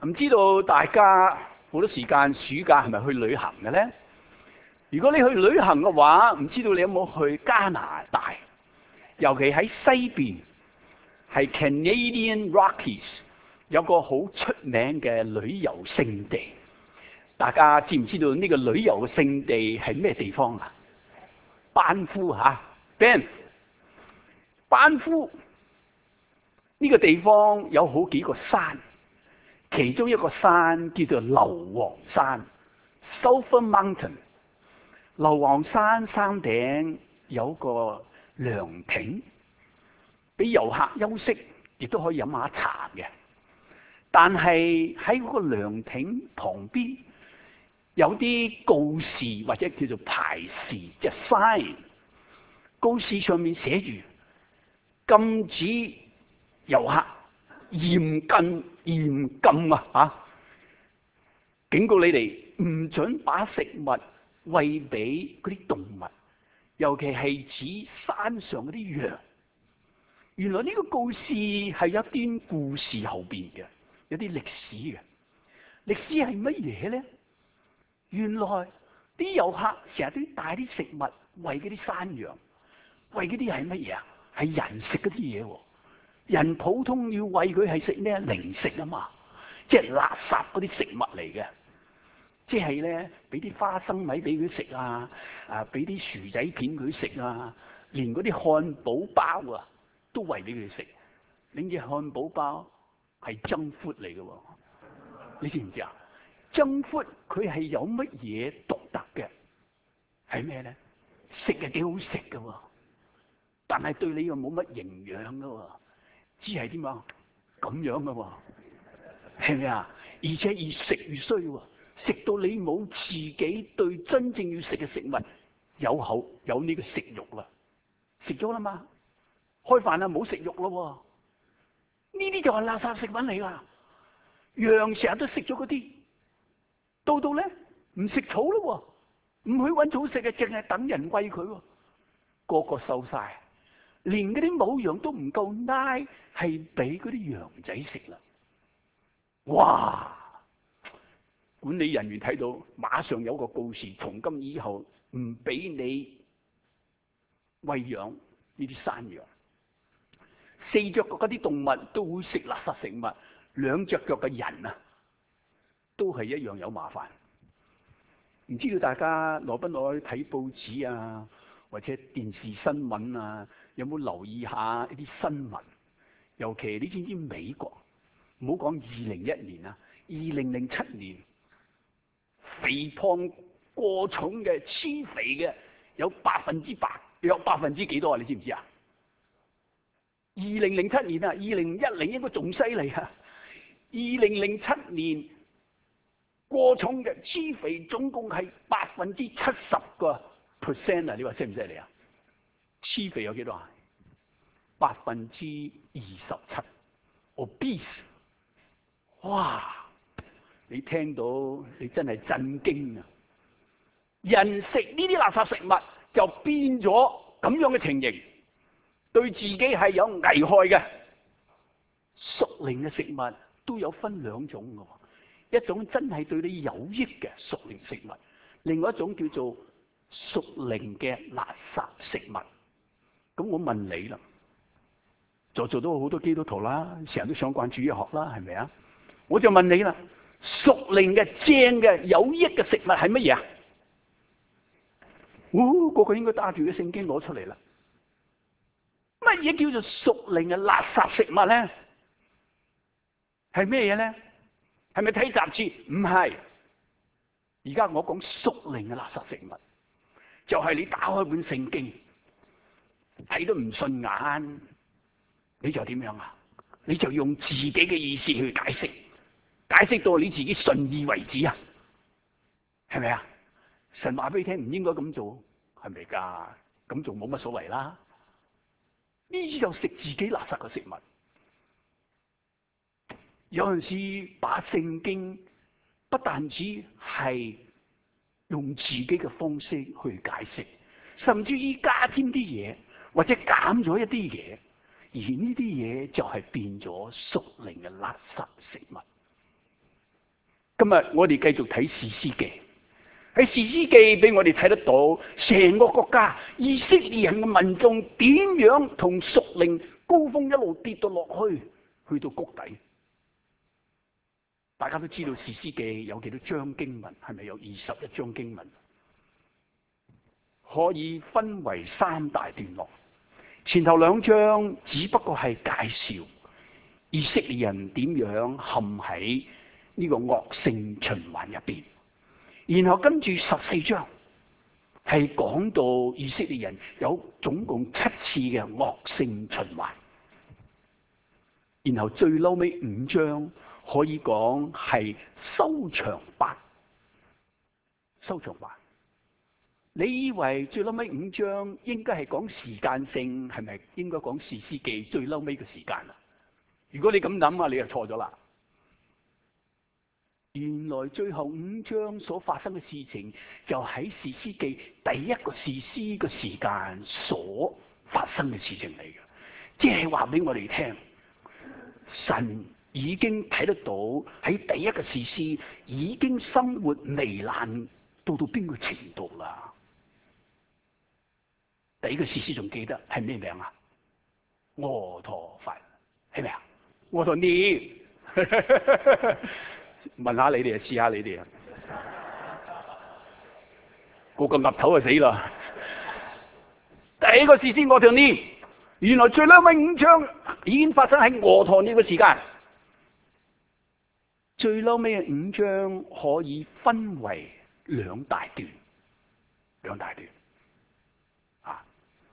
唔知道大家好多時間暑假係咪去旅行嘅呢？如果你去旅行嘅話，唔知道你有冇去加拿大，尤其喺西邊，係 Canadian Rockies 有個好出名嘅旅遊勝地。大家知唔知道呢個旅遊勝地係咩地方啊？班夫嚇 ，Banff。班夫呢個地方有好幾個山。其中一個山叫做硫磺山 （Sulphur Mountain）。硫磺山山頂有個涼亭，俾遊客休息，亦都可以飲下茶嘅。但係喺嗰個涼亭旁邊有啲告示或者叫做牌示，即係 sign。告示上面寫住禁止遊客。嚴禁啊！警告你哋唔准把食物餵俾嗰啲動物，尤其係指山上嗰啲羊。原來呢個告示係有一段故事後邊嘅，有啲歷史嘅。歷史係乜嘢咧？原來啲遊客成日都帶啲食物餵嗰啲山羊，餵嗰啲係乜嘢啊？係人食嗰啲嘢喎。人普通要餵佢係食咩？零食啊嘛，即係垃圾嗰啲食物嚟嘅，即係咧俾啲花生米俾佢食啊，俾啲薯仔片佢食啊，連嗰啲漢堡包啊都餵俾佢食。呢隻漢堡包係junk food嚟嘅喎，你知唔知啊？junk food佢係有乜嘢獨特嘅？係咩咧？食係幾好食嘅喎，但係對你又冇乜營養嘅喎。知係點啊？咁樣嘅喎，係咪啊？而且越食越衰喎，食到你冇自己對真正要食嘅食物有呢個食慾啦，食咗啦嘛，開飯啦冇食慾咯喎，呢啲就係垃圾食品嚟啦。羊成日都食咗嗰啲，到咧唔食草咯喎，唔去搵草食嘅，淨係等人餵佢喎，個個瘦晒。連嗰啲母羊都唔夠奶，係俾嗰啲羊仔食啦！哇！管理人員睇到，馬上有個告示，從今以後唔俾你餵養呢啲山羊。四隻腳嗰啲動物都會食垃圾食物，兩隻腳嘅人啊，都係一樣有麻煩。唔知道大家耐不耐睇報紙啊，或者電視新聞啊？有冇留意下一啲新聞？尤其你知唔知美國？唔好講2001年啊，2007年肥胖過重嘅、黐肥嘅有100%，有%幾多啊？你知唔知啊？2007年啊，2010應該仲犀利啊！2007年過重嘅、黐肥總共係70%啊！你話犀唔犀利啊？黐肥有幾多啊？27%。obese， 哇！你聽到你真係震驚啊！人食呢啲垃圾食物就變咗咁樣嘅情形，對自己係有危害嘅。屬靈嘅食物都有分兩種嘅，一種真係對你有益嘅屬靈食物，另外一種叫做屬靈嘅垃圾食物。咁我問你啦，做到好多基督徒啦，成日都想慣主日學啦，係咪啊？我就問你啦，屬靈嘅正嘅有益嘅食物係乜嘢啊？個個應該打住嘅聖經攞出嚟啦。乜嘢叫做屬靈嘅垃圾食物咧？係咩嘢咧？係咪睇雜誌？唔係。而家我講屬靈嘅垃圾食物，就係你打開本聖經。睇都唔順眼，你就點樣啊？你就用自己嘅意思去解釋，解釋到你自己順意為止啊？係咪啊？神話俾你聽唔應該咁做，係咪㗎？咁做冇乜所謂啦。呢啲就食自己垃圾嘅食物。有陣時把聖經不但止係用自己嘅方式去解釋，甚至於加添啲嘢。或者減咗一啲嘢，而呢啲嘢就係變咗屬靈嘅垃圾食物。 今日我哋繼續睇士師記，喺士師記俾我哋睇得到成個國家以色列人嘅民眾點樣同屬靈高峰一路跌到落去，去到谷底。大家都知道士師記有幾多章經文，係咪有21章經文？可以分為3大段落。前頭2章只不過係介紹以色列人點樣陷喺呢個惡性循環入邊，然後跟住14章係講到以色列人有總共7次嘅惡性循環，然後最嬲尾5章可以講係收場白。收場白，你以為最嬲尾5章應該係講時間性，係咪應該講士師記最嬲尾嘅時間啊？如果你咁諗啊，你就錯咗啦。原來最後5章所發生嘅事情，就喺士師記第一個士師嘅時間所發生嘅事情嚟嘅，即係話俾我哋聽，神已經睇得到喺第一個士師已經生活糜爛到邊個程度啦。第一個士師仲記得係咩名啊？俄陀佛，係咪啊？俄陀聶。問下你哋啊，試下你哋啊，個個岌頭就死啦！第一個士師俄陀聶，原來最嬲尾5章已經發生喺俄陀聶嘅時間。最嬲尾嘅5章可以分為2大段，2大段啊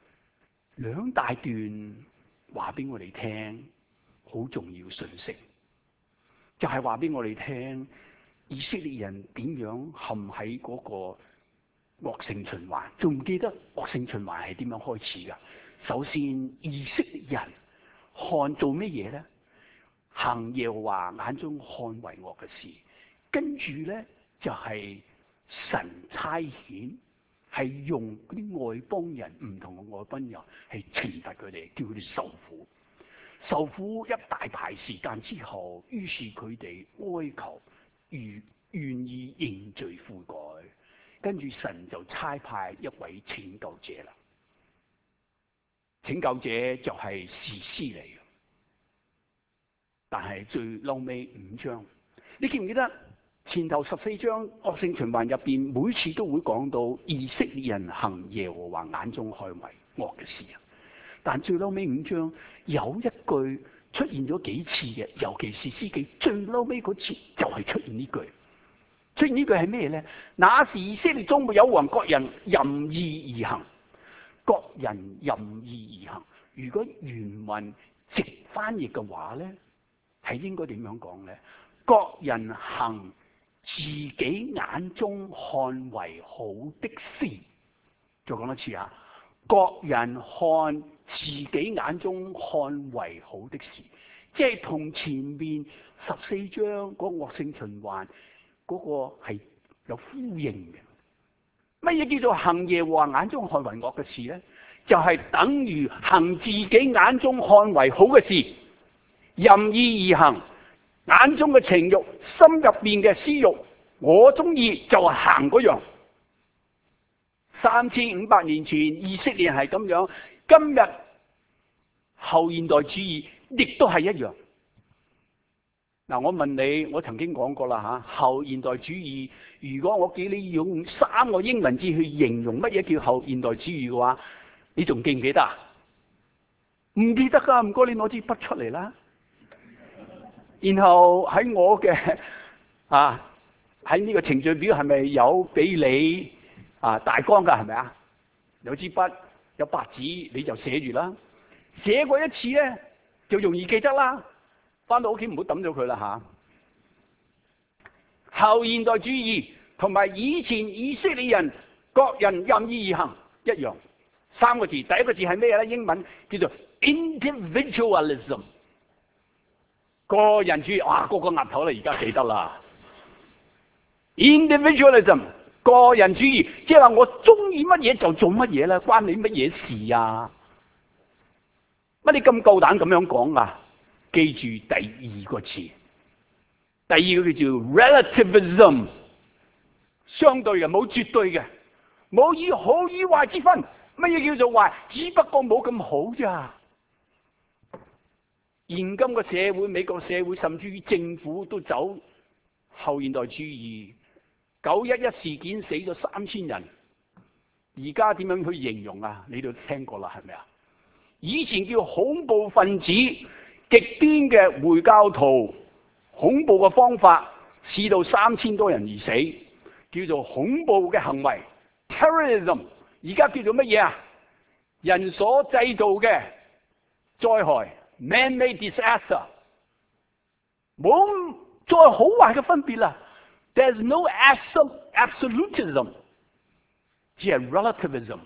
，2大段話俾我哋聽好重要信息。就係話俾我哋聽，以色列人點樣陷喺嗰個惡性循環？仲唔記得惡性循環係點樣開始噶？首先，以色列人看做乜嘢咧？行耶和華眼中看為惡嘅事，跟住咧就係神差遣，係用嗰啲外邦人，唔同嘅外邦人，係懲罰佢哋，叫佢哋受苦。受苦一大排時間之後，於是佢哋哀求，願意認罪悔改，跟住神就差派一位拯救者啦。拯救者就係士師嚟嘅，但係最嬲尾5章，你記唔記得前頭14章惡性循環入邊，每次都會講到以色列人行耶和華眼中看為惡嘅事啊？但最嬲尾5章有一句出現咗幾次嘅，尤其是士師記最嬲尾嗰次就係出現呢句。出現呢句係咩咧？那時以色列中沒有王，各人任意而行。各人任意而行。如果原文直翻譯嘅話咧，係應該點樣講咧？各人行自己眼中看為好的事。再講多次啊！各人看自己眼中看為好的事，即係同前面14章嗰個惡性循環嗰個係有呼應嘅。乜嘢叫做行耶和華眼中看為惡嘅事咧？就係等於行自己眼中看為好嘅事，任意而行，眼中嘅情欲，心入邊嘅私欲，我中意就行嗰樣。3500年前以色列係咁樣，今日後現代主義亦都係一樣。嗱，我問你，我曾經講過啦吓，後現代主義，如果我叫你用3個英文字去形容乜嘢叫後現代主義嘅話，你仲記唔記得啊？唔記得噶，唔該你攞支筆出嚟啦。然後喺我嘅喺呢個程序表係咪有俾你大綱噶？係咪啊？有支筆有白紙，你就寫住啦。寫過一次咧，就容易記得啦。翻到屋企唔好抌咗佢啦吓。後現代主義同埋以前以色列人各人任意而行一樣，3個字。第一個字係咩咧？英文叫做 individualism， 個人主義。哇，個個額頭啦，而家記得啦。individualism， 個人主義，即係話我中意乜嘢就做乜嘢啦，關你乜嘢事啊？乜你咁夠膽咁樣講啊？記住第2個字第二個叫做 relativism， 相對嘅，冇絕對嘅，冇以好與壞之分。乜嘢叫做壞？只不過冇咁好咋。現今嘅社會，美國社會甚至於政府都走後現代主義。911事件死咗3000人，而家點樣去形容啊？你都聽過啦，係咪啊？以前叫恐怖分子、極端嘅回教徒，恐怖嘅方法使到3000多人而死，叫做恐怖嘅行為 terrorism。而家叫做乜嘢啊？人所製造嘅災害 man-made disaster， 冇再好壞嘅分別啦。There's no absolutism， 只係 relativism。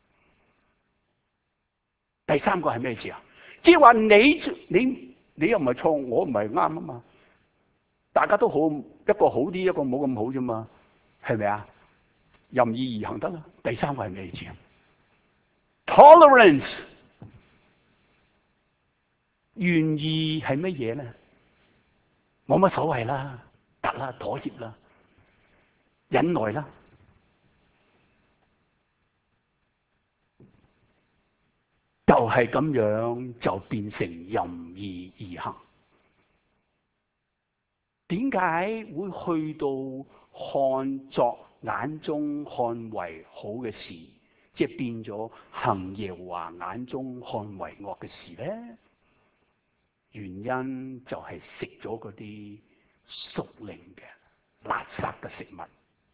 第三個係咩字啊？即係話你又唔係錯，我唔係啱啊嘛。大家都好，一個好啲，一個冇咁好啫嘛，係咪啊？任意而行得啦。第三個係咩字啊？ Tolerance， 願意係乜嘢咧？冇乜所謂啦，得啦，妥協啦，忍耐啦。就係咁樣就變成任意而行。點解會去到看作眼中看為好嘅事，即係變咗行耶和華眼中看為惡嘅事咧？原因就係食咗嗰啲屬靈嘅垃圾嘅食物。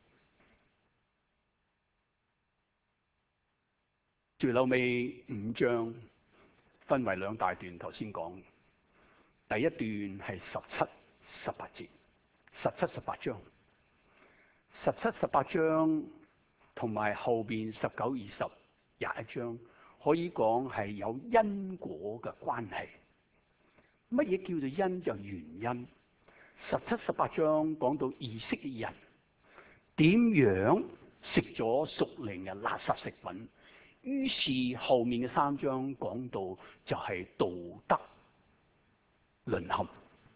最後尾5章分為2大段，頭先講第一段係17、18節，17、18章，17、18章同埋後邊19、20、21章，可以講係有因果嘅關係。乜嘢叫做因？就原因。17、18章講到以色列人點樣食咗屬靈嘅垃圾食品。於是後面嘅3章講到就係道德淪陷，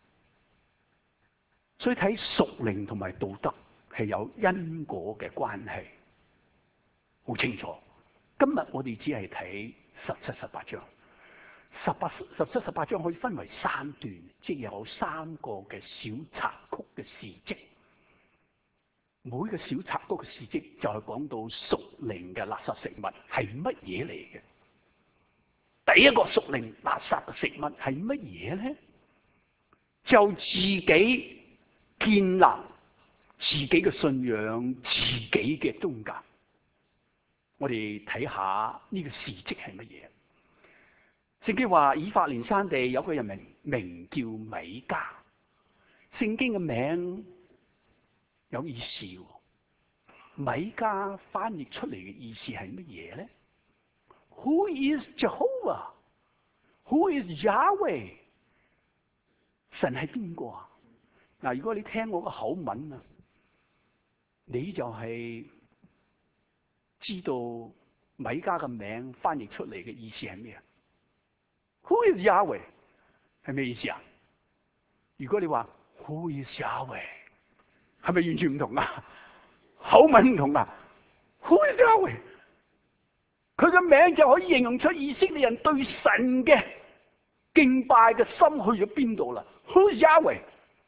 所以睇屬靈同埋道德係有因果嘅關係，好清楚。今日我哋只係睇17、18章，17、18章可以分為3段，即係有3個嘅小插曲嘅事蹟。每個小插曲嘅事蹟就係講到屬靈嘅垃圾食物係乜嘢嚟嘅。第一個屬靈垃圾嘅食物係乜嘢咧？就自己建立自己嘅信仰，自己嘅宗教。我哋睇下呢個事蹟係乜嘢？聖經話以法蓮山地有個人名叫米迦。聖經嘅名有意思喎。米迦翻譯出嚟嘅意思係乜嘢咧？ Who is Jehovah? Who is Yahweh? 神係邊個啊？嗱，如果你聽我個口吻啊，你就係知道米迦嘅名翻譯出嚟嘅意思係咩啊？ Who is Yahweh? 係咩意思啊？如果你話 Who is Yahweh? 係咪完全唔同啊？口吻唔同啊 ！Who is Yahweh？ 佢嘅名就可以形容出以色列人對神嘅敬拜嘅心去咗邊度啦。Who is Yahweh？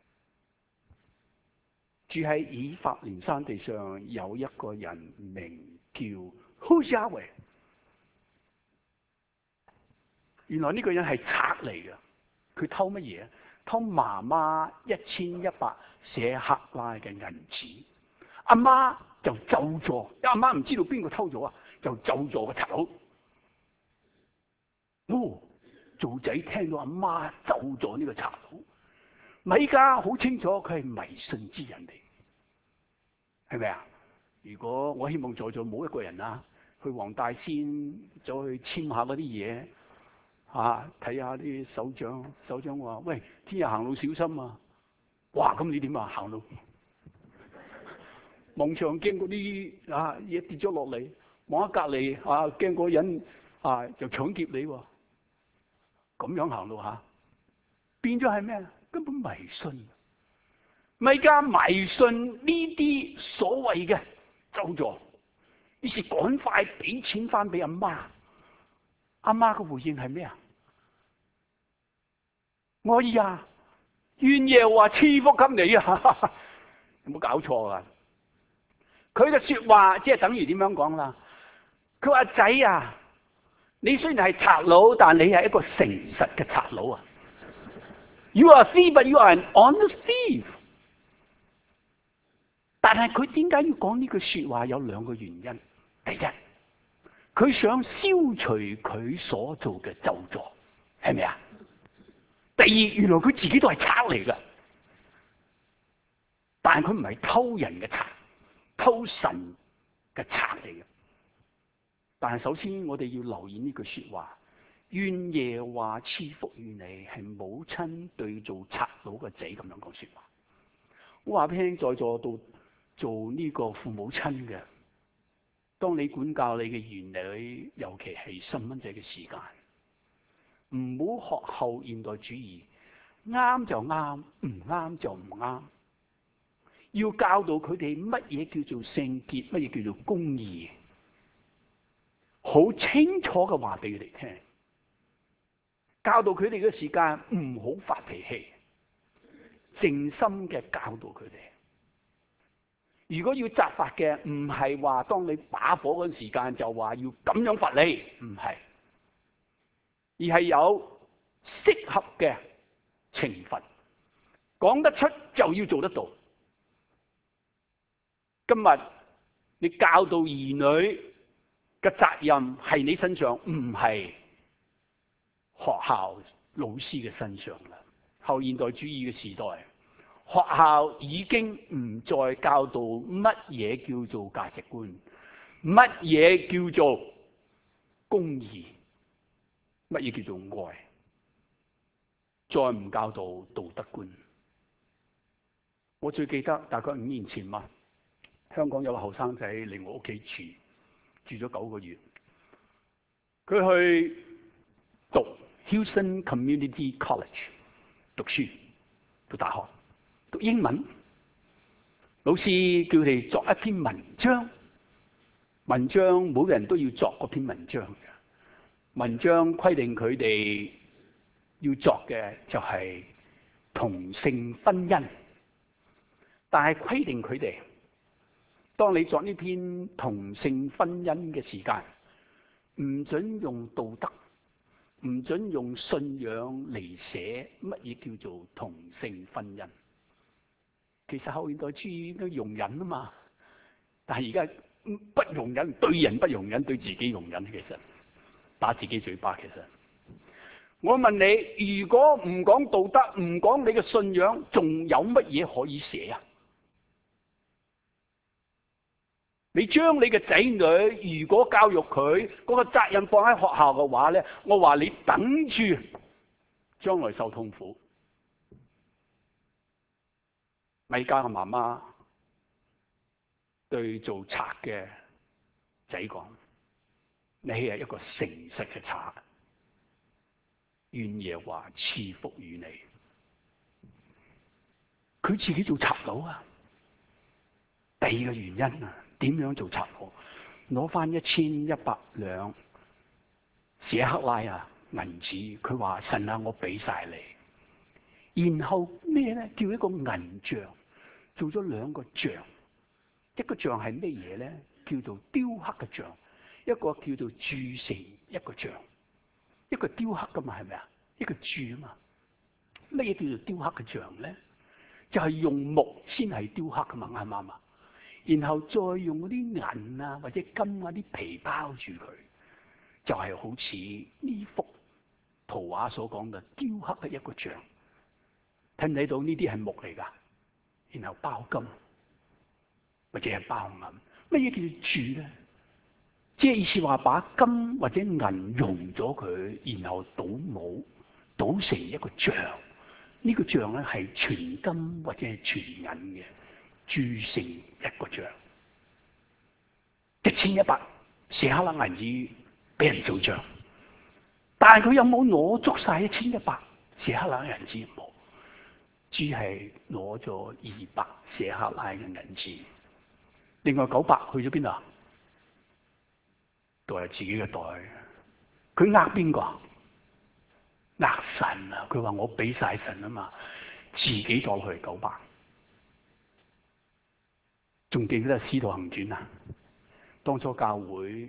住喺以法蓮山地上有一個人名叫 Who is Yahweh？ 原來呢個人係賊嚟嘅，佢偷乜嘢？偷媽媽1100舍客拉嘅銀紙。阿媽就咒詛，阿媽唔知道邊個偷咗啊，就咒詛個賊佬。做仔聽到阿媽咒詛呢個賊佬，米迦好清楚佢係迷信之人嚟，係咪啊？如果我希望在座冇一個人啊，去黃大仙走去簽下嗰啲嘢，睇下啲首長話：喂，聽日行路小心啊！哇，咁你點啊？行路？望牆驚嗰啲嘢跌咗落嚟，望喺隔離驚嗰人就搶劫你喎，咁樣行路變咗係咩？根本迷信。 米迦迷信呢啲所謂嘅咒詛，於是趕快俾錢翻俾阿媽。阿媽嘅回應係咩啊？我兒啊，願耶和華賜福給你啊！有冇搞錯啊？佢嘅說話即係等於點樣講啦？佢話仔啊，你雖然係賊佬，但你係一個誠實嘅賊佬啊。You are a thief, but you are an honest thief。但係佢點解要講呢句說話？有兩個原因。第一，佢想消除佢所做嘅咒詛，係咪啊？第二，原來佢自己都係賊嚟㗎，但係佢唔係偷人嘅賊，偷神嘅賊嚟嘅。但係首先我哋要留意呢句說話：願耶和華賜福於你，係母親對做賊佬嘅仔咁樣講說話。我話俾你聽，在座到做呢個父母親嘅，當你管教你嘅兒女，尤其係細蚊仔嘅時間，唔好學後現代主義，啱就啱，唔啱就唔啱。要教導佢哋乜嘢叫做聖潔，乜嘢叫做公義，好清楚嘅話俾佢哋聽。教導佢哋嘅時間唔好發脾氣，靜心嘅教導佢哋。如果要責罰嘅，唔係話當你把火嗰陣時間就話要咁樣罰你，唔係，而係有適合嘅懲罰，講得出就要做得到。今日你教導兒女嘅責任係你身上，唔係學校老師嘅身上啦。後現代主義嘅時代，學校已經唔再教導乜嘢叫做價值觀，乜嘢叫做公義，乜嘢叫做愛，再唔教導道德觀。我最記得大概5年前嘛，香港有個後生仔嚟我屋企住咗9個月，佢去讀 Houston Community College 讀書，讀大學，讀英文。老師叫佢哋作一篇文章，文章每個人都要作嗰篇文章嘅。文章規定佢哋要作嘅就係同性婚姻，但係規定佢哋，當你作呢篇同性婚姻嘅時間，唔准用道德，唔准用信仰嚟寫乜嘢叫做同性婚姻。其實後現代主義應該容忍啊嘛，但係而家不容忍，對人不容忍，對自己容忍。其實打自己嘴巴。其實我問你，如果唔講道德，唔講你嘅信仰，仲有乜嘢可以寫啊？你將你嘅仔女，如果教育佢嗰個責任放喺學校嘅話咧，我話你等住將來受痛苦。米迦嘅媽媽對做賊嘅仔講：你係一個誠實嘅賊，願耶和華賜福於你。佢自己做賊佬啊！第二個原因啊，點樣做賊佬？攞翻1100兩謝克拉啊銀紙，佢話神啊，我俾晒你。然後咩咧？叫一個銀像，做咗2個像。一個像係咩嘢咧？叫做雕刻嘅像，一個叫做鑄成一個像。一個雕刻噶嘛，係咪啊？一個鑄啊嘛。咩嘢叫做雕刻嘅像咧？就係用木先係雕刻噶嘛，啱唔啱啊？然後再用嗰啲銀啊或者金啊啲皮包住佢，就係好似呢幅圖畫所講嘅雕刻嘅一個像。睇唔睇到呢啲係木嚟噶？然後包金或者係包銀。乜嘢叫做鑄咧？即係意思話把金或者銀溶咗佢，然後倒模，倒成一個像。呢個像咧係全金或者係全銀嘅，鑄成一個像。1100謝克拉銀紙俾人做像，但係佢有冇攞足晒1100謝克拉銀紙？冇。 只係攞咗200舍客拉嘅銀子，另外900去咗邊度？袋係自己嘅袋。佢呃邊個？呃神啊！佢話我俾晒神啊嘛，自己再去900。仲記得《使徒行傳》啊？當初教會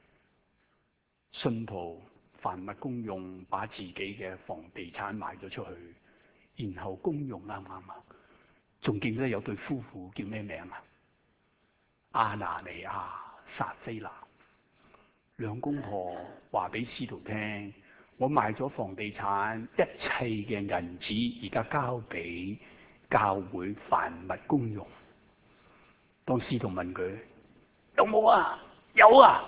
信徒凡物公用，把自己嘅房地產賣咗出去，然後公用，啱唔啱啊？仲記得有對夫婦叫咩名啊？亞拿尼亞、撒非拿兩公婆話俾使徒聽：我賣咗房地產，一切嘅銀紙而家交俾教會凡物公用。當使徒問佢有冇啊？有啊！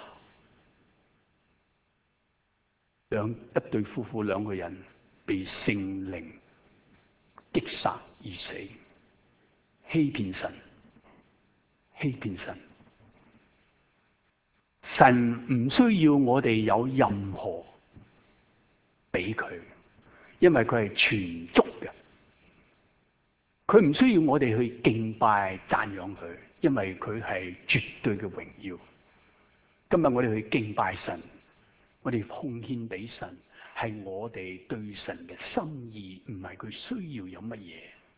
一對夫婦兩個人被聖靈擊殺而死，欺騙神，欺騙神。神唔需要我哋有任何俾佢，因為佢係全足嘅。佢唔需要我哋去敬拜讚揚佢，因為佢係絕對嘅榮耀。今日我哋去敬拜神，我哋奉獻俾神，係我哋對神嘅心意，唔係佢需要有乜嘢。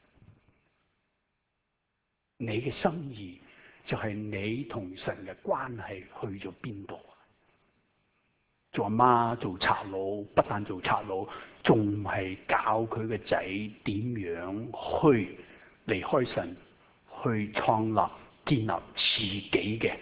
你嘅心意就係你同神嘅關係去咗邊度？做阿媽做賊佬，不但做賊佬，仲係教佢嘅仔點樣去離開神，去創立建立自己嘅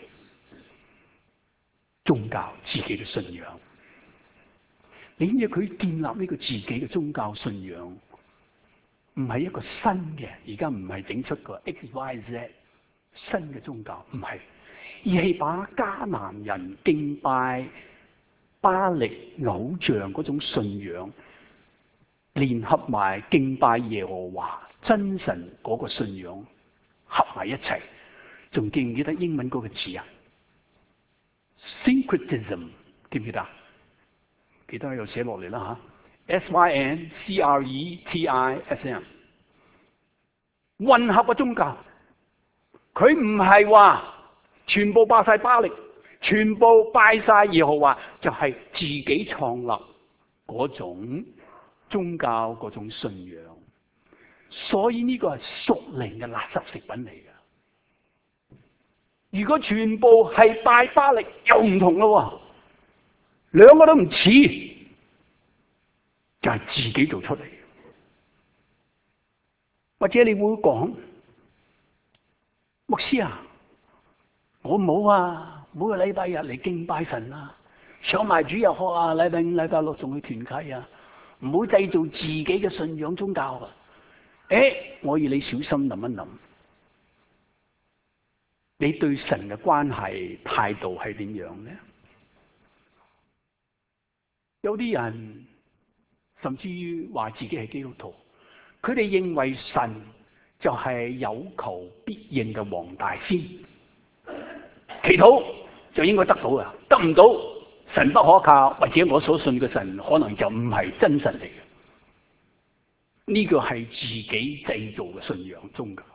宗教、自己嘅信仰。你知唔知佢建立呢個自己嘅宗教信仰，唔係一個新嘅，而家唔係整出個 XYZ 新嘅宗教，唔係，而係把迦南人敬拜巴力偶像嗰種信仰，聯合埋敬拜耶和華真神嗰個信仰，合埋一齊。仲記唔記得英文嗰個字啊 ？Syncretism 記唔記得？記得又寫落嚟啦吓 ，SYNCRETISM 混合嘅宗教。佢唔係話全部拜晒巴力，全部拜晒耶和華，就係自己創立嗰種宗教嗰種信仰。所以呢個係屬靈嘅垃圾食品嚟嘅。如果全部係拜巴力，又唔同咯，兩個都唔似，就係自己做出嚟。或者你會講，牧師啊，我冇啊，每個禮拜日嚟敬拜神啊，上埋主日學啊，禮拜5、禮拜6仲去團契啊，唔好製造自己嘅信仰宗教啊。我要你小心諗一諗，你對神嘅關係態度係點樣呢？有啲人甚至於話自己係基督徒，佢哋認為神就係有求必應嘅黃大仙，祈禱就應該得到嘅，得唔到神不可靠，或者我所信嘅神可能就唔係真神嚟嘅。呢個係自己製造嘅信仰宗教。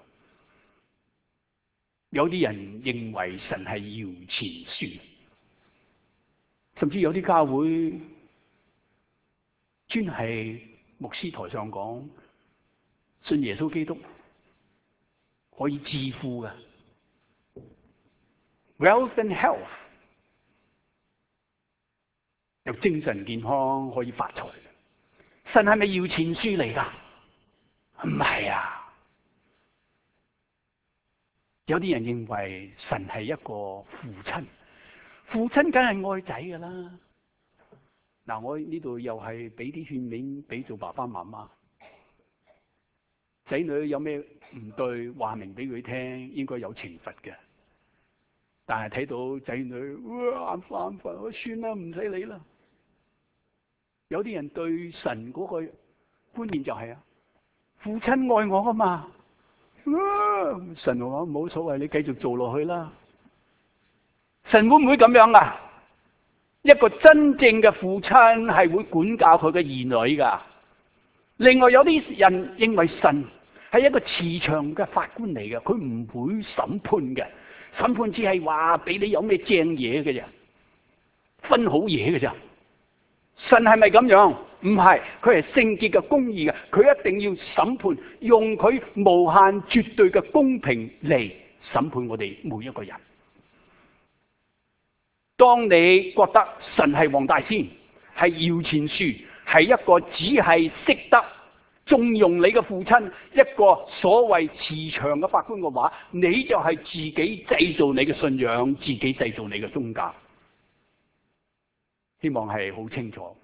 有啲人認為神係搖錢樹，甚至有啲教會專係牧師台上講，信耶穌基督可以致富嘅 ，wealth and health， 有精神健康可以發財。神係咪搖錢樹嚟㗎？唔係啊！有啲人認為神係一個父親，父親梗係愛仔㗎啦。嗱，我呢度又係俾啲勸勉俾做爸爸媽媽，仔女有咩唔對，話明俾佢聽，應該有懲罰嘅。但係睇到仔女眼瞓，我算啦，唔使理啦。有啲人對神嗰個觀念就係父親愛我㗎嘛，神話冇所謂，你繼續做落去啦。神會唔會咁樣啊？一個真正嘅父親係會管教佢嘅兒女㗎。另外有啲人認為神係一個慈祥嘅法官嚟嘅，佢唔會審判嘅。審判只係話俾你有咩正嘢嘅啫，分好嘢嘅啫。神係咪咁樣？唔係，佢係聖潔嘅公義嘅，佢一定要審判，用佢無限絕對嘅公平嚟審判我哋每一個人。當你覺得神係黃大仙，係搖錢樹，係一個只係識得縱容你嘅父親，一個所謂慈祥嘅法官嘅話，你就係自己製造你嘅信仰，自己製造你嘅宗教。希望係好清楚。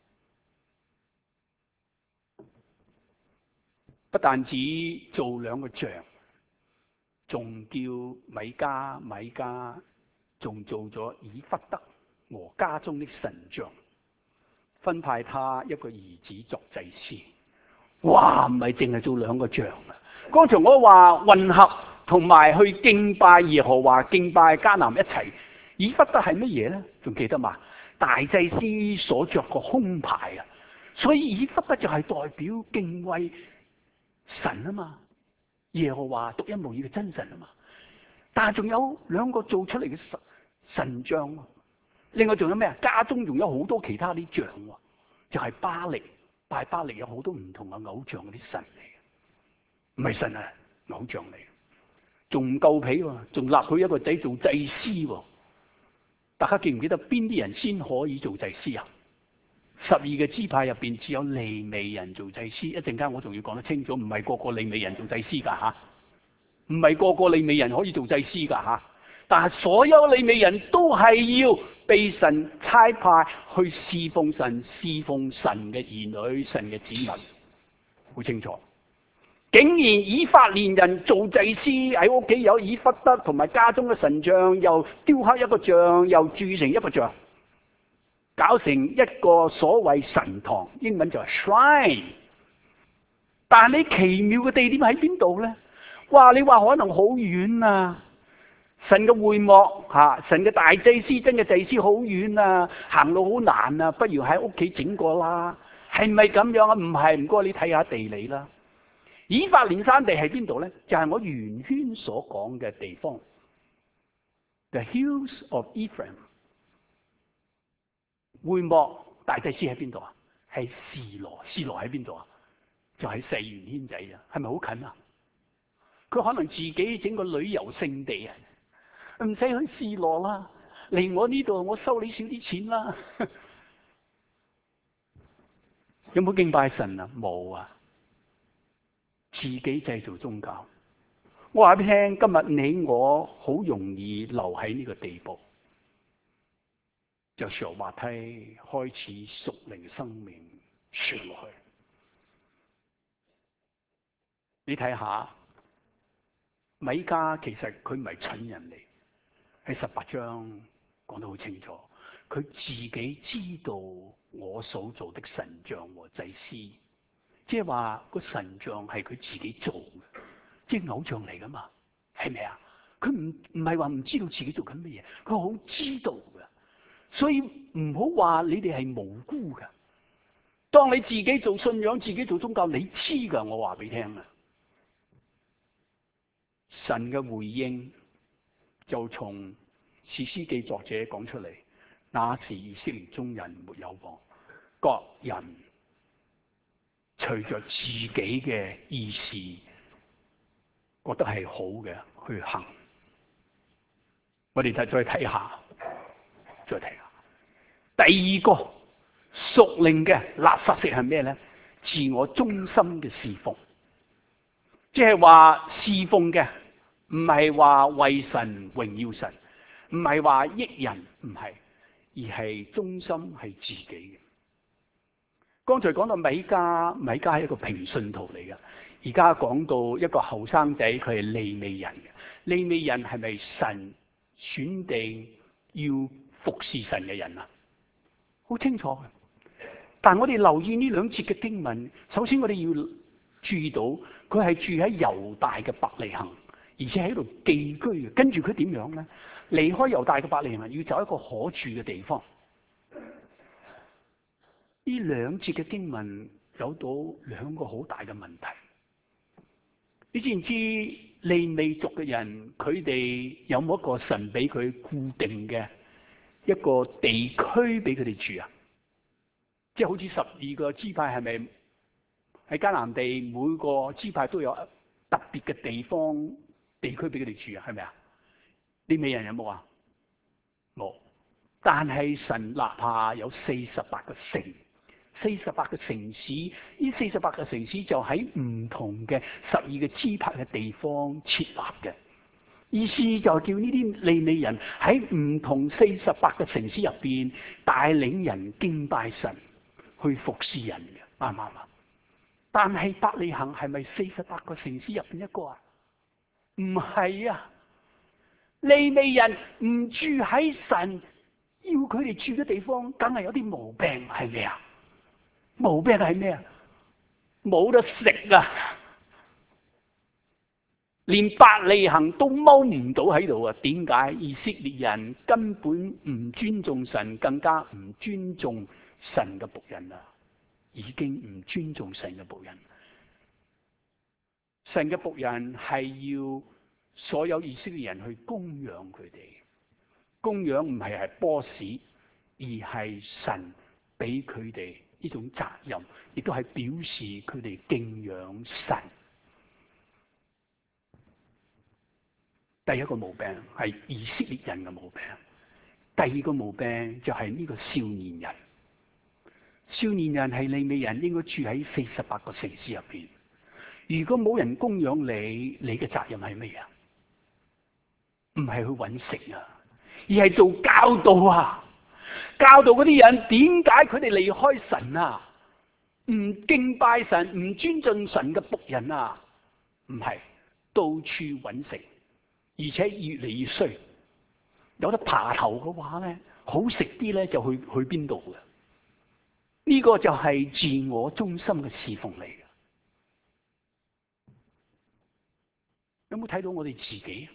不但止做兩個像，仲叫米迦仲做咗以弗得和家中的神像，分派他一個兒子作祭司。哇，唔係淨係做兩個像啊！剛才我話混合同埋去敬拜耶和華、敬拜迦南一齊。以弗得係乜嘢咧？仲記得嘛？大祭司所着個胸牌啊！所以以弗得就係代表敬畏神啊嘛，耶和華獨一無二嘅真神啊嘛。但係仲有兩個做出嚟嘅神像，另外仲有咩啊？家中仲有好多其他啲像，就係巴力，拜巴力有好多唔同嘅偶像嗰啲神嚟嘅，唔係神啊，偶像嚟。仲唔夠皮喎，仲立佢一個仔做祭司喎。大家記唔記得邊啲人先可以做祭司啊？12個支派入邊只有利未人做祭司。一陣間我仲要講得清楚，唔係個個利未人做祭司噶吓，唔係個個利未人可以做祭司噶吓。但係所有利未人都係要被神差派去侍奉神嘅兒女、神嘅子民，好清楚。竟然以法蓮人做祭司，喺屋企有以弗得同埋家中嘅神像，又雕刻一個像，又鑄成一個像，搞成一個所謂神堂，英文就係 shrine。但係你奇妙嘅地點喺邊度咧？哇！你話可能好遠啊！神嘅會幕神嘅大祭司、真嘅祭司好遠啊，行路好難啊，不如喺屋企整個啦。係咪咁樣啊？唔係，唔該你睇下地理啦。以法蓮山地係邊度咧？就係我圓圈所講嘅地方 ，The Hills of Ephraim。會幕大祭司喺邊度啊？係示羅，示羅喺邊度啊？就喺細圓圈仔啊，係咪好近啊？佢可能自己整個旅遊勝地啊，唔使去示羅啦，嚟我呢度我收你少啲錢啦。有冇敬拜神啊？冇啊！自己製造宗教。我話俾你聽，今日你我好容易留喺呢個地步，就上滑梯開始屬靈生命傳落去。你睇下米迦，其實佢唔係蠢人嚟，喺18章講得好清楚，佢自己知道我所做的神像和祭司，即係話個神像係佢自己做嘅，即係偶像嚟噶嘛，係咪啊？佢唔係話唔知道自己做緊乜嘢，佢好知道嘅，所以唔好話你哋係無辜嘅。當你自己做信仰、自己做宗教，你知噶，我話俾你聽啊！神嘅回應就從士師記作者講出嚟，那時以色列中人沒有王，各人隨着自己嘅意思，覺得係好嘅去行。我哋再睇下，再睇下。第二個屬靈嘅垃圾食係咩咧？自我中心嘅侍奉，即係話侍奉嘅唔係話為神榮耀神，唔係話益人，唔係，而係中心係自己嘅。剛才講到米迦係一個平信徒嚟嘅，而家講到一個後生仔，佢係利未人嘅。利未人係咪神選定要服侍神嘅人啊？好清楚嘅。但我哋留意呢兩節嘅經文，首先我哋要注意到佢係住喺猶大嘅伯利恆，而且喺度寄居嘅。跟住佢點樣咧？離開猶大嘅伯利恆，要走一個可住嘅地方。呢兩節嘅經文有到兩個好大嘅問題。 你知唔知利未族嘅人，佢哋有冇一個神俾佢固定嘅一個地區俾佢哋住啊？即係好似12個支派，係咪喺迦南地每個支派都有特別嘅地區俾佢哋住啊？係咪啊？利未人有冇啊？冇。但係神立下有48個城，48個城市，呢48個城市就喺唔同嘅12個支派嘅地方設立嘅。意思就叫呢啲利未人喺唔同48個城市入邊帶領人敬拜神，去服侍人嘅，啱唔啱啊？但係伯利恆係咪48個城市入邊一個啊？唔係啊！利未人唔住喺神要佢哋住嘅地方，梗係有啲毛病，係咪啊？毛病係咩啊？冇得食啊！連伯利恆都踎唔到喺度啊！點解？以色列人根本唔尊重神，更加唔尊重神嘅僕人啊！已經唔尊重神嘅僕人。神嘅僕人係要所有以色列人去供養佢哋。供養唔係boss，而係神俾佢哋呢種責任，亦都係表示佢哋敬仰神。第一個毛病係以色列人嘅毛病，第二個毛病就係呢個少年人。少年人係利未人，應該住喺48個城市入邊。如果冇人供養你，你嘅責任係咩啊？唔係去揾食啊，而係做教導啊！教導嗰啲人點解佢哋離開神啊？唔敬拜神，唔尊重神嘅僕人啊？唔係，到處揾食。而且越嚟越衰，有得爬頭嘅話咧，好食啲咧就去邊度嘅？呢個就係自我中心嘅侍奉嚟嘅。有冇睇到我哋自己？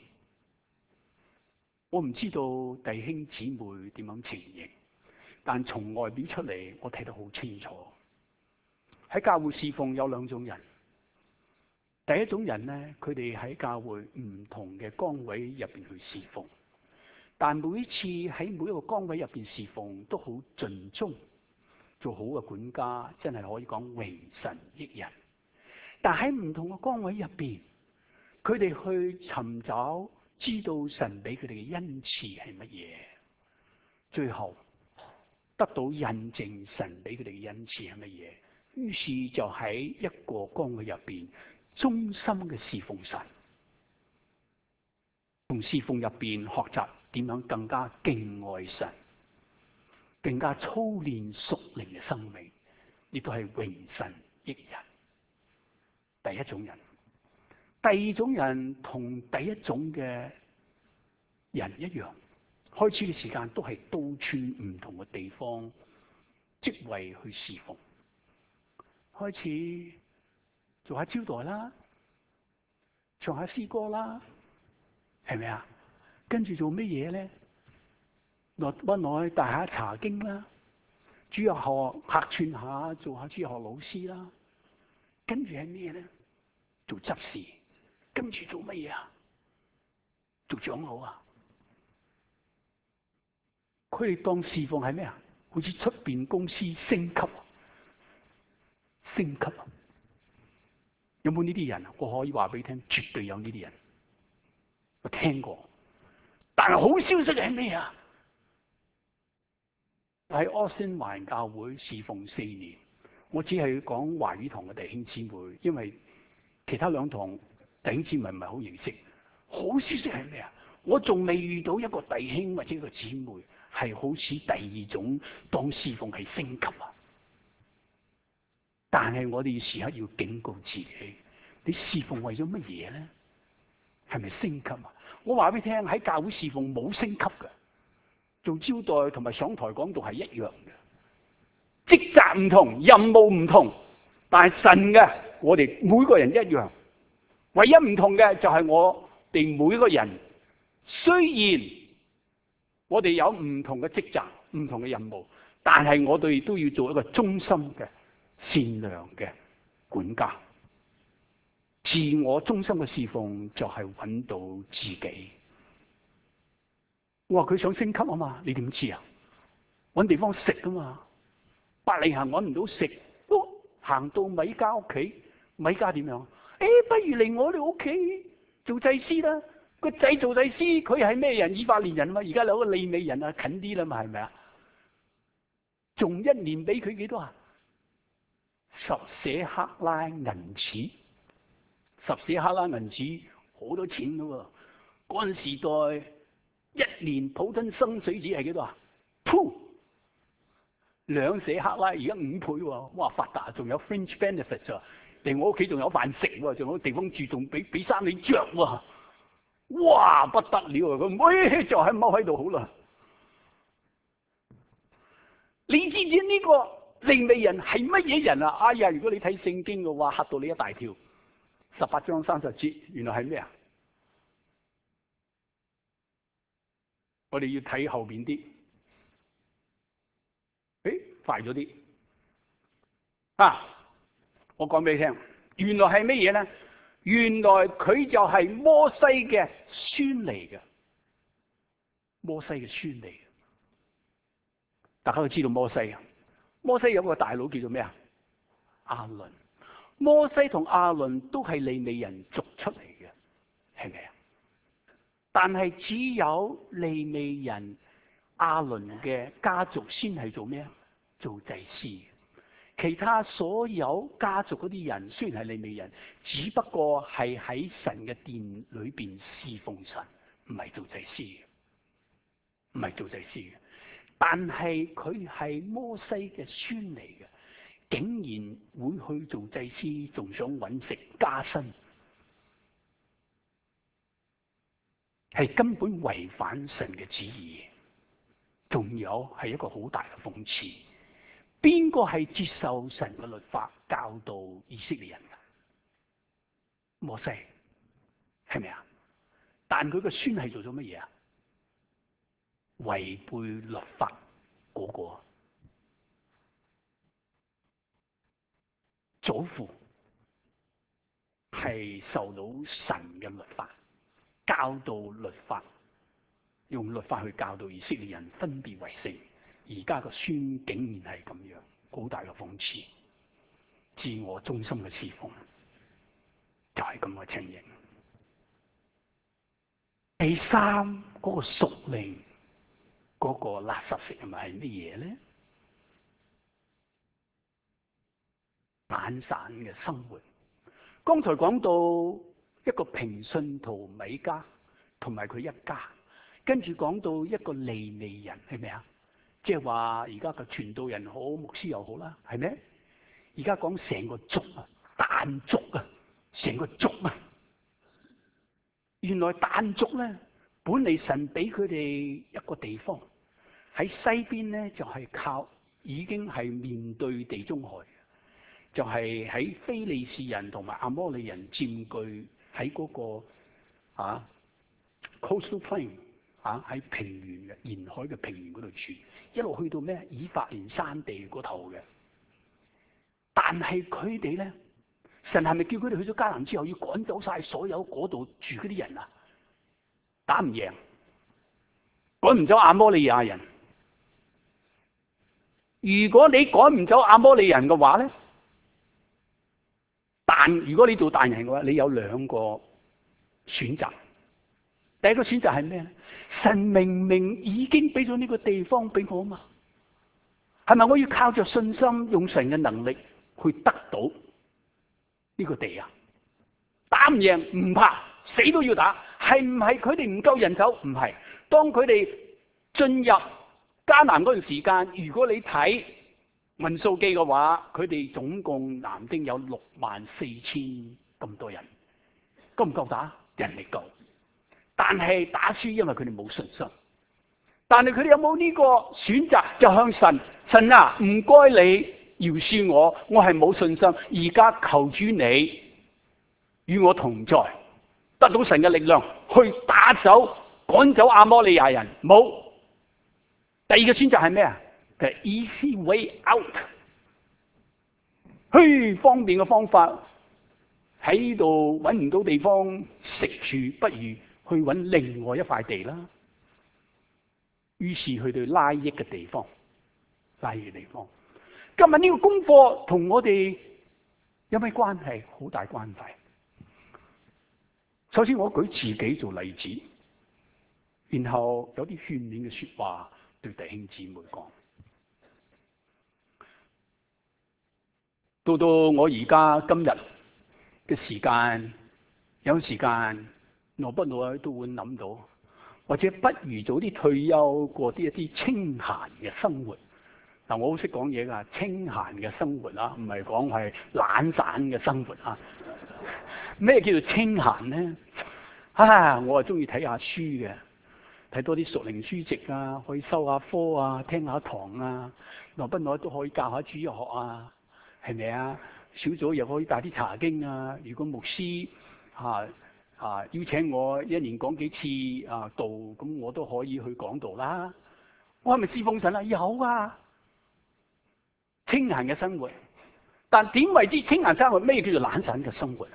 我唔知道弟兄姊妹點樣情形，但從外表出嚟，我睇得好清楚。喺教會侍奉有兩種人。第一種人咧，佢哋喺教會唔同嘅崗位入邊去侍奉，但每次喺每一個崗位入邊侍奉都好盡忠，做好嘅管家，真係可以講榮神益人。但喺唔同嘅崗位入邊，佢哋去尋找，知道神俾佢哋嘅恩賜係乜嘢，最後得到印證神俾佢哋嘅恩賜係乜嘢，於是就喺一個崗位入邊忠心嘅侍奉神，從侍奉入邊學習點樣更加敬愛神，更加操練屬靈嘅生命，亦都係榮神益人。第一種人。第二種人同第一種嘅人一樣，開始嘅時間都係到處唔同嘅地方職位去侍奉，開始做下招待啦，唱下詩歌啦，係咪啊？跟住做乜嘢咧？落溫內帶下查經啦，主日學客串下，做下主日學老師啦。跟住係咩咧？做執事。跟住做乜嘢啊？做長老啊？佢哋當侍奉係咩啊？好似出邊公司升級，升級啊！有冇呢啲人啊？我可以話俾你聽，絕對有呢啲人。我聽過，但係好消息係咩啊？喺 Austin 華人教會侍奉4年，我只係講華語堂嘅弟兄姊妹，因為其他兩堂弟兄姊妹唔係好認識。好消息係咩啊？我仲未遇到一個弟兄或者一個姊妹係好似第二種當侍奉係升級啊！但係我哋時刻要警告自己，你侍奉為咗乜嘢咧？係咪升級啊？我話俾你聽，喺教會侍奉冇升級嘅，做招待同埋上台講道係一樣嘅，職責唔同，任務唔同，但係神嘅我哋每個人一樣。唯一唔同嘅就係我哋每個人，雖然我哋有唔同嘅職責、唔同嘅任務，但係我哋都要做一個忠心嘅、善良嘅管家。 自我中心嘅侍奉就係揾到自己。我話佢想升級啊嘛，你點知啊？揾地方食啊嘛，伯利恆揾唔到食，都行到米迦屋企，米迦點樣？不如嚟我哋屋企做祭司啦。個仔做祭司，佢係咩人？以法蓮人啊嘛，而家有個利未人啊，近啲啦嘛，係咪啊？仲一年俾佢幾多啊？10舍克拉銀子，10舍克拉銀子好多錢噶喎。嗰陣時代一年普通生水子係幾多啊？2舍克拉，而家5倍喎！哇，發達，仲有 fringe benefits 啊！嚟我屋企仲有飯食喎，仲有地方住，仲俾衫你着喎！哇，不得了啊！佢就係踎喺度好啦。你知唔知呢個利未人係乜嘢人啊？哎呀，如果你睇聖經嘅話，嚇到你一大跳。18章30節，原來係咩啊？我哋要睇後邊啲。快咗啲啊！我講俾你聽，原來係乜嘢咧？原來佢就係摩西嘅孫嚟嘅，摩西嘅孫嚟嘅。大家都知道摩西啊，摩西有個大佬叫做咩啊？亞倫。摩西同亞倫都係利未人族出嚟嘅，係咪啊？但係只有利未人亞倫嘅家族先係做咩啊？做祭司。其他所有家族嗰啲人雖然係利未人，只不過係喺神嘅殿裏邊侍奉神，唔係做祭司嘅，唔係做祭司嘅。但係佢係摩西嘅孫嚟嘅，竟然會去做祭司，仲想揾食加薪，係根本違反神嘅旨意。仲有係一個好大嘅諷刺。邊個係接受神嘅律法教導以色列人㗎？摩西，係咪啊？但佢個孫係做咗乜嘢啊？違背律法嗰個祖父係受到神嘅律法教導律法，用律法去教導以色列人分別為聖。而家個孫竟然係咁樣，好大嘅諷刺。自我中心嘅侍奉就係咁嘅情形。第三嗰個屬靈嗰個垃圾食係咪係乜嘢咧？懶散嘅生活。剛才講到一個平信徒米迦同埋佢一家，跟住講到一個利未人，係咪啊？即係話而家嘅傳道人好，牧師又好啦，係咪？而家講成個族啊，但族啊，成個族啊。原來但族咧，本嚟神俾佢哋一個地方喺西邊咧，就係靠已經係面對地中海，就係喺非利士人同埋阿摩利人佔據喺嗰個coastal plain 喺平原嘅沿海嘅平原嗰度住。一路去到咩？以法蓮山地嗰頭嘅，但係佢哋咧，神係咪叫佢哋去咗迦南之後要趕走晒所有嗰度住嗰啲人啊？打唔贏，趕唔走亞摩利亞人。如果你趕唔走亞摩利人嘅話咧，如果你做但人嘅話，你有兩個選擇。第一個選擇係咩咧？神明明已經俾咗呢個地方俾我嘛，係咪我要靠着信心用神嘅能力去得到呢個地啊？打唔贏唔怕，死都要打。係唔係佢哋唔夠人手？唔係。當佢哋進入迦南嗰段時間，如果你睇民數記嘅話，佢哋總共男丁有64000咁多人，夠唔夠打？人力夠。但係打輸，因為佢哋冇信心。但係佢哋有冇呢個選擇？就向神啊，唔該你饒恕我，我係冇信心。而家求主你與我同在，得到神嘅力量去打走、趕走亞摩利亞人。冇。第二個選擇係咩啊？係 easy way out，方便嘅方法， 喺度揾唔到地方食住，不如去揾另外一塊地啦。於是去到拉益嘅地方，拉益嘅地方。今日呢個功課同我哋有咩關係？好大關係。首先我舉自己做例子，然後有啲勸勉嘅說話對弟兄姊妹講。到我而家今日嘅時間，有時間耐不耐都會諗到，或者不如早啲退休，過啲一啲清閒嘅生活。嗱，我好識講嘢㗎，清閒嘅生活啊，唔係講係懶散嘅生活啊。咩叫做清閒咧？我啊中意睇下書嘅，睇多啲屬靈書籍啊，可以修下科啊，聽下堂啊，耐不耐都可以教下主日學啊，係咪啊？小組又可以帶啲查經啊。如果牧師邀請我一年講幾次道，咁我都可以去講道啦。我係咪侍奉神啊？有啊，清閒嘅生活。但點為之清閒生活？咩叫做懶散嘅生活？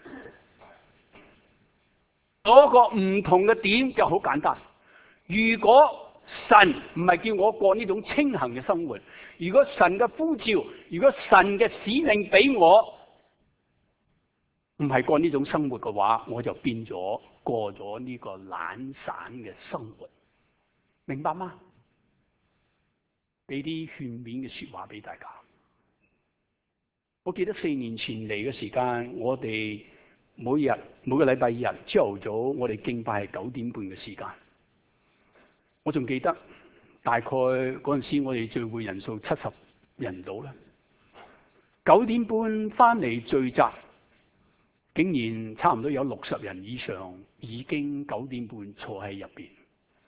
嗰個唔同嘅點就好簡單。如果神唔係叫我過呢種清閒嘅生活，如果神嘅呼召，如果神嘅使命俾我唔係過呢種生活嘅話，我就變咗過咗呢個懶散嘅生活，明白嗎？俾啲勸勉嘅說話俾大家。我記得4年前嚟嘅時間，我哋每個禮拜日朝頭早，我哋敬拜係9點半嘅時間。我仲記得大概嗰陣時，我哋聚會人數70人到啦。9點半翻嚟聚集，竟然差唔多有60人以上已經9點半坐喺入邊。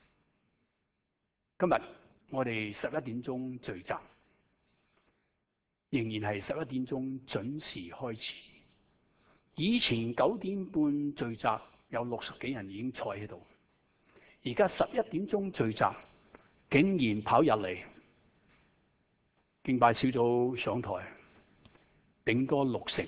今日我哋11點鐘聚集，仍然係11點鐘準時開始。以前9點半聚集有60幾人已經坐喺度，而家11點鐘聚集，竟然跑入嚟敬拜小組上台，頂多60。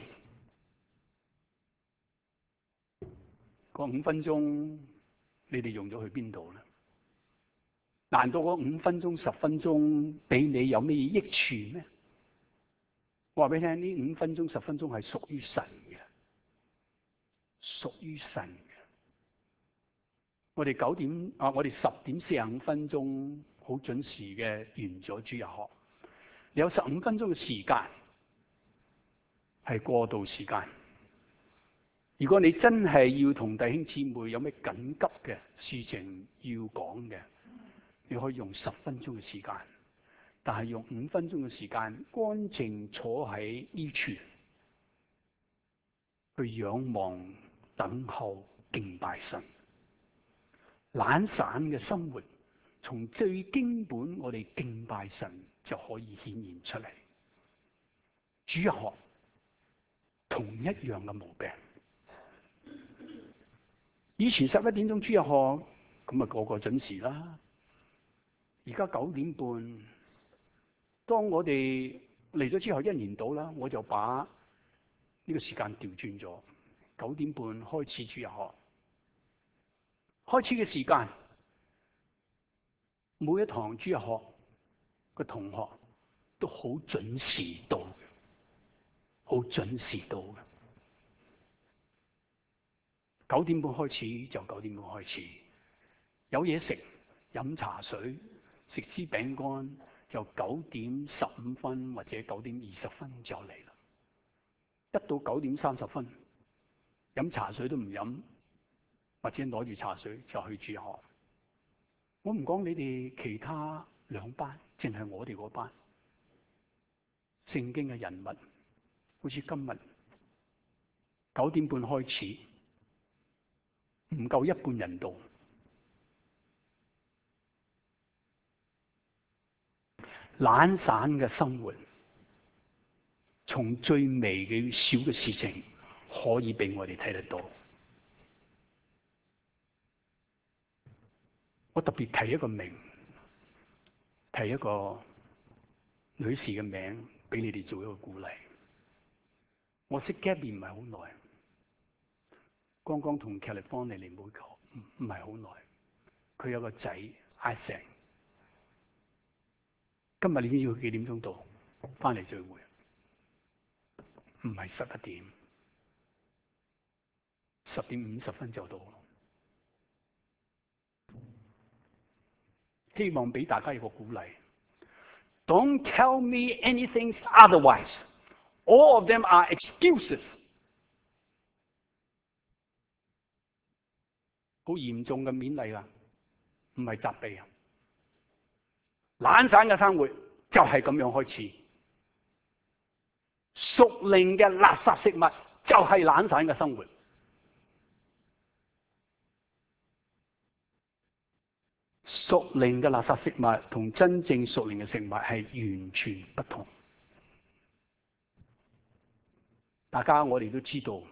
嗰5分鐘你哋用咗去邊度咧？難道嗰5分鐘、10分鐘俾你有咩益處咩？我話俾你聽，呢5分鐘、10分鐘係屬於神嘅，屬於神嘅。我哋10點45分鐘好準時嘅完咗主日學，你有15分鐘嘅時間係過渡時間。如果你真係要同弟兄姊妹有咩緊急嘅事情要講嘅，你可以用10分鐘嘅時間，但係用5分鐘嘅時間，乾淨坐喺呢處去仰望、等候、敬拜神。懶散嘅生活，從最基本我哋敬拜神就可以顯現出嚟。主日學同一樣嘅毛病。以前11點鐘主日學，咁啊個個準時啦。而家9點半，當我哋嚟咗之後1年到啦，我就把呢個時間調轉咗。9點半開始主日學，開始嘅時間，每一堂主日學嘅同學都好準時到，好準時到嘅。9點半開始就9點半開始，有嘢食，飲茶水，食支餅乾，就9點15分或者9點20分就嚟啦。一到9點30分，飲茶水都唔飲，或者攞住茶水就去主日學。我唔講你哋其他2班，淨係我哋嗰班。聖經嘅人物，好似今日9點半開始，唔夠一半人到。懶散嘅生活，從最微嘅小嘅事情可以俾我哋睇得到。我特別提一個名，提一個女士嘅名俾你哋做一個鼓勵。我識 Gabby 唔係好耐， 剛剛同 California 嚟美國，唔係好耐。佢有個仔阿成，今日你知佢幾點鐘到？翻嚟聚會，唔係11點，10點50分就到。希望俾大家一個鼓勵。Don't tell me anything otherwise. All of them are excuses. 好嚴重嘅勉勵啊，唔係責備啊。懶散嘅生活就係咁樣開始。屬靈嘅垃圾食物就係懶散嘅生活。屬靈嘅垃圾食物同真正屬靈嘅食物係完全不同。大家我哋都知道，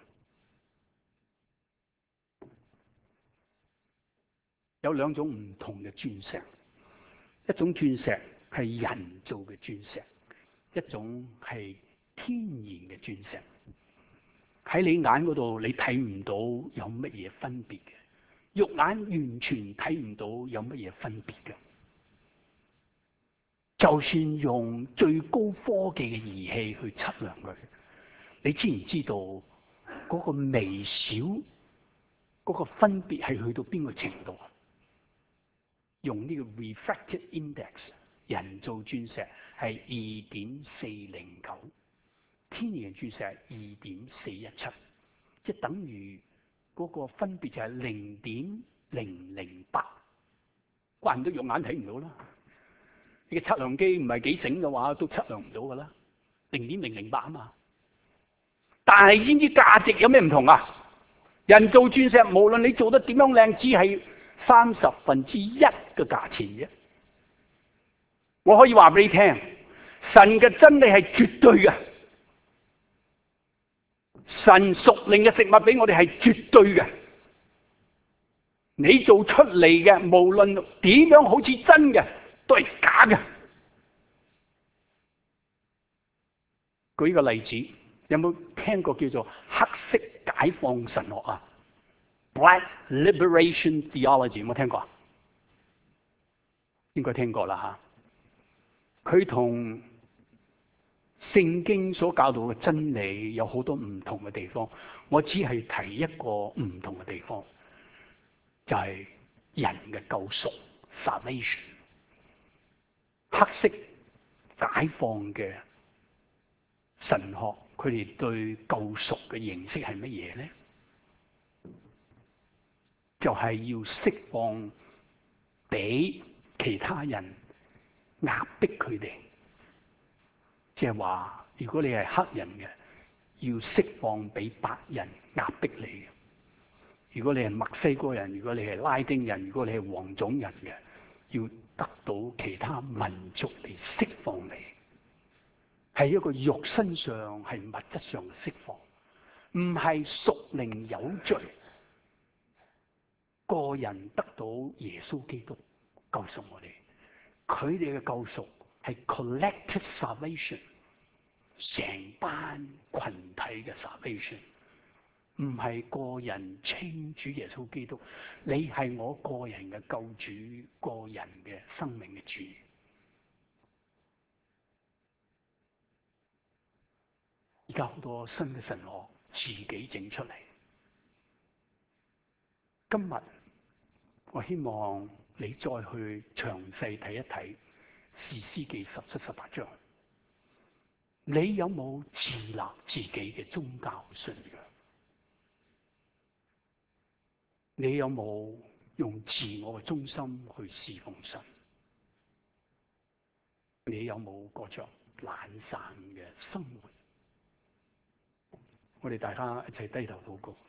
有兩種唔同嘅鑽石，一種鑽石係人造嘅鑽石，一種係天然嘅鑽石。喺你眼嗰度，你睇唔到有乜嘢分別嘅，肉眼完全睇唔到有乜嘢分別嘅。就算用最高科技嘅儀器去測量佢，你知唔知道嗰個微小嗰個分別係去到邊個程度？用呢個 refracted index 人造鑽石係2.409，天然鑽石係2.417，即係等於嗰個分別就係0.008，怪唔得肉眼睇唔到啦。你嘅測量機唔係幾醒嘅話，都測量唔到㗎啦，0.008啊嘛。但係知唔知價值有咩唔同啊？人造鑽石無論你做得點樣靚，只係1/30嘅價錢啫。我可以話俾你聽，神嘅真理係絕對嘅，神屬靈嘅食物俾我哋係絕對嘅。你做出嚟嘅無論點樣好似真嘅，都係假嘅。舉個例子，有冇聽過叫做黑色解放神學啊 ？Black Liberation Theology 有冇聽過？應該聽過啦嚇。佢同聖經所教導嘅真理有好多唔同嘅地方，我只係提一個唔同嘅地方，就係人嘅救贖 （salvation）。黑色解放嘅神學，佢哋對救贖嘅認識係乜嘢咧？就係要釋放俾其他人壓迫佢哋，即係話，如果你係黑人嘅，要釋放俾白人壓迫你嘅；如果你係墨西哥人，如果你係拉丁人，如果你係黃種人嘅，要得到其他民族嚟釋放你。係一個肉身上係物質上嘅釋放，唔係屬靈有罪。個人得到耶穌基督救贖我哋，佢哋嘅救贖係 collective salvation， 成班群體嘅 salvation， 唔係個人稱主耶穌基督，你係我個人嘅救主，個人嘅生命嘅主。而家好多新嘅神學自己整出嚟。今日我希望你再去詳細睇一睇《士師記》17、18章。你有冇自立自己嘅宗教信仰？你有冇用自我嘅中心去侍奉神？你有冇過着懶散嘅生活？我哋大家一齊低頭禱告。